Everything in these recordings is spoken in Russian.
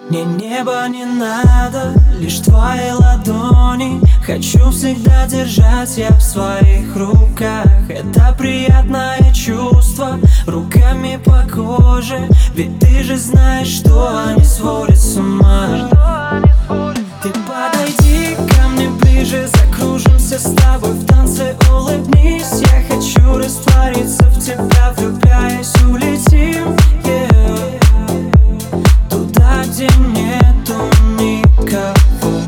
Мне небо не надо, лишь твои ладони. Хочу всегда держать я в своих руках. Это приятное чувство, руками по коже. Ведь ты же знаешь, что они сводят с ума. Ты подойди ко мне ближе, закружимся с тобой в танце, улыбнись. Я хочу раствориться в тебя, влюбляясь, улетим, yeah. Туда, где нету никого.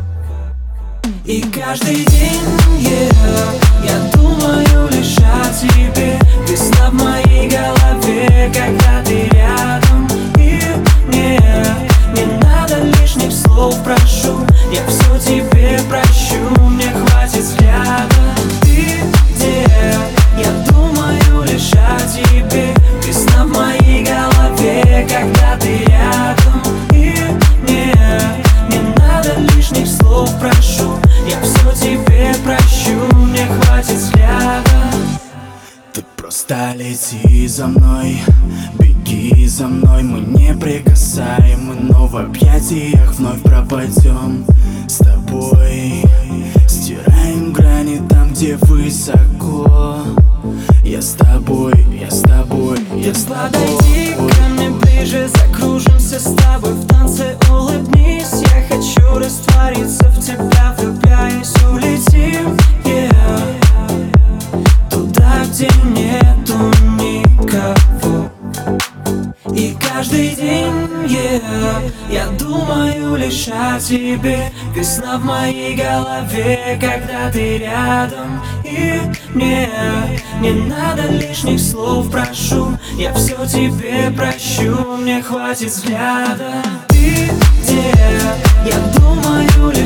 И каждый день, yeah, я думаю лишь о тебе. Весна в моей голове, когда ты рядом. И не надо лишних слов, прошу. Я все тебе прощу, мне хватит взгляда. Ты где? Я думаю лишь о тебе. Весна в моей голове, когда ты рядом. И не надо лишних слов, прошу. Я все тебе прощу, мне хватит взгляда. Ты просто лети за мной, беги за мной. Мы неприкасаемы, но в объятиях вновь пропадем с тобой. Стираем грани там, где высоко. Я с тобой, я с тобой, я с тобой. Подойди ко мне ближе, закружимся с тобой в танце, улыбнись. Я хочу раствориться в тебя, влюбляясь, улетим, yeah. Туда, где нету никого. И каждый день, yeah, я думаю лишь о тебе. Весна в моей голове, когда ты рядом. И не надо лишних слов, прошу. Я все тебе прощу, мне хватит взгляда. Ты где? Я думаю